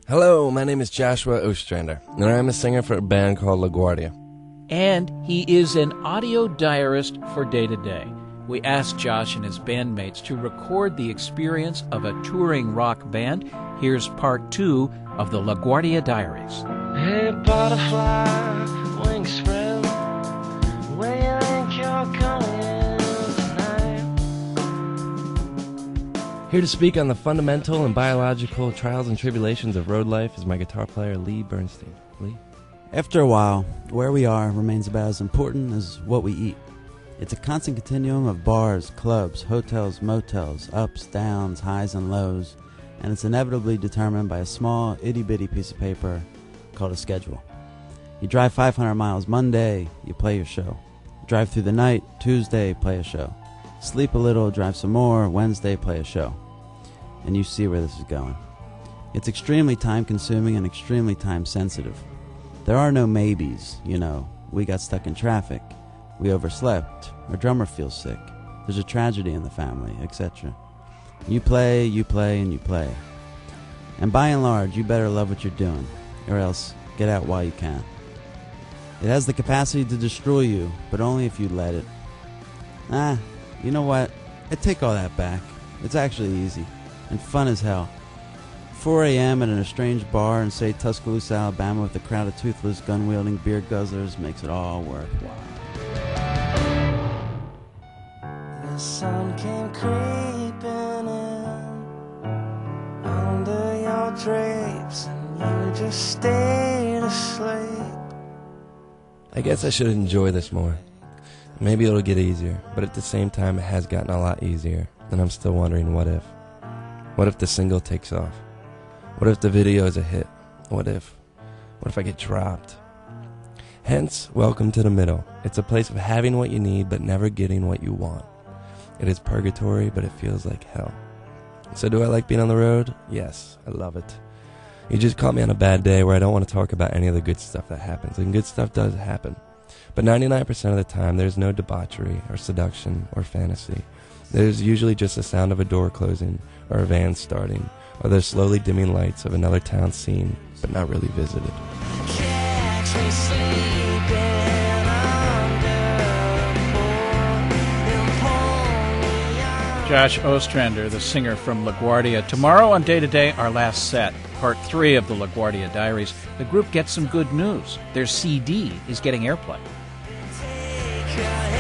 Hello, my name is Joshua Ostrander, and I'm a singer for a band called LaGuardia. And he is an audio diarist for Day to Day. We asked Josh and his bandmates to record the experience of a touring rock band. Here's part 2 of the LaGuardia Diaries. Hey, butterfly, wings spread, where you think you're going tonight? Here to speak on the fundamental and biological trials and tribulations of road life is my guitar player, Lee Bernstein. Lee? After a while, where we are remains about as important as what we eat. It's a constant continuum of bars, clubs, hotels, motels, ups, downs, highs, and lows, and it's inevitably determined by a small, itty-bitty piece of paper called a schedule. You drive 500 miles Monday, you play your show. Drive through the night, Tuesday, play a show. Sleep a little, drive some more, Wednesday, play a show. And you see where this is going. It's extremely time-consuming and extremely time-sensitive. There are no maybes, we got stuck in traffic, we overslept, our drummer feels sick, there's a tragedy in the family, etc. You play, and you play. And by and large, you better love what you're doing, or else get out while you can. It has the capacity to destroy you, but only if you let it. You know what? I take all that back. It's actually easy, and fun as hell. 4 a.m. at an estranged bar in, say, Tuscaloosa, Alabama, with a crowd of toothless, gun-wielding beer guzzlers makes it all worthwhile. The sun came creeping in under your drapes, and you just stayed asleep. I guess I should enjoy this more. Maybe it'll get easier, but at the same time it has gotten a lot easier, and I'm still wondering what if. What if the single takes off? What if the video is a hit? What if I get dropped? Hence, welcome to the middle. It's a place of having what you need but never getting what you want. It is purgatory, but it feels like hell. So do I like being on the road? Yes, I love it. You just caught me on a bad day where I don't want to talk about any of the good stuff that happens, and good stuff does happen. But 99% of the time, there's no debauchery or seduction or fantasy. There's usually just the sound of a door closing or a van starting, or the slowly dimming lights of another town seen, but not really visited. Catch me sleeping under and pull me out. Josh Ostrander, the singer from LaGuardia. Tomorrow on Day to Day, our last set, part 3 of the LaGuardia Diaries. The group gets some good news. Their CD is getting airplay. Take a